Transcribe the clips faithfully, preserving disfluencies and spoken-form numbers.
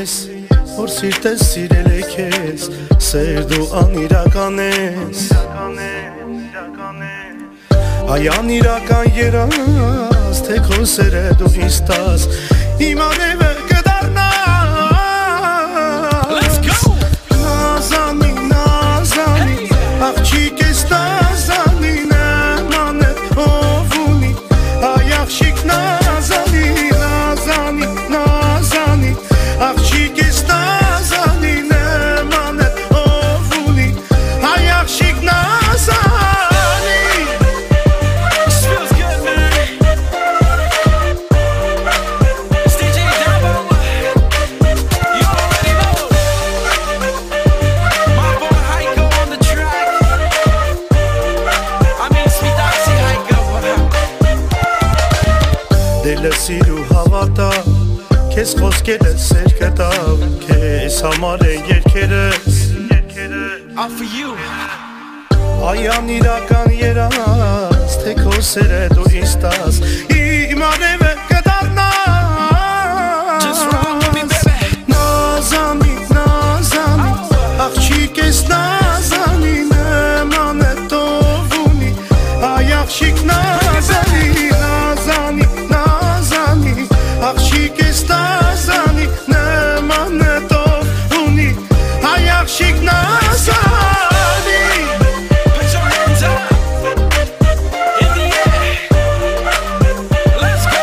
ես, որ սիրտես սիրել է քեզ, սեր դու անիրական ես, այ անիրական երաս, թե քո սերը դու ինձ տաս, իմ արևը կդառնա։ Նազանի, նազանի, աղջիկ ես նազանի, նման է ով ունի, այ աղջիկ նազանի, նազանի, նազանի, աղջիկ ես նազանի, նման է ով ունի, այ աղջիկ նազանի։ Դելը սիրու հավատա, քեզ խոսքերը սեր կտավ, քեզ համար են երգերս, all for you, այ անիրական երաս, թե քո սերը դու ինձ տաս, իմ արևը կդառնա։ Նազանի, նազանի, աղջիկ ես նազանի, նման է ով ունի, այ աղջիկ նազանի, նազանի, աղջիկ ես նազանի, նման է ով ունի, այ աղջիկ նազանի։ Put your hands up in the air. Let's go.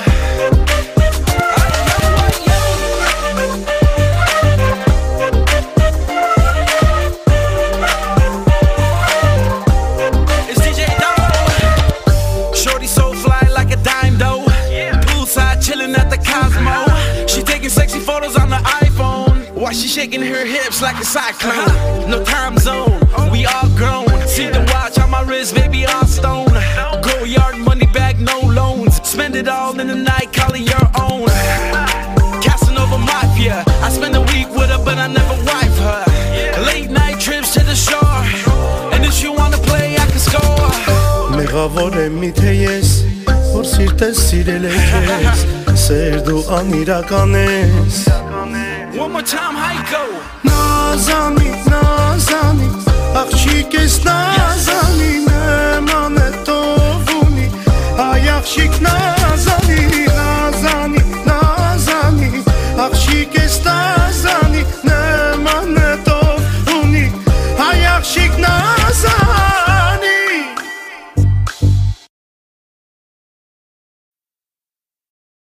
It's D J Damo. Shorty so fly like a dime though. Chillin' at the Cosmo. She taking sexy photos on the iPhone while she shaking her hips like a cyclone. No time zone, we all grown. See the watch on my wrist, baby, all stone. Go yard, money back, no loans. Spend it all in the night, call it your own. Casanova Mafia, I spend a week with her, but I never wife her. Late night trips to the shore, and if you wanna play, I can score. Մեղավոր եմ միթե ես, որ սիրտես սիրել է քեզ, սեր դու անիրական ես։ One more time, how you go? Նազանի, նազանի, աղջիկ ես նազանի, նման է ով ունի, այ աղջիկ նազանի։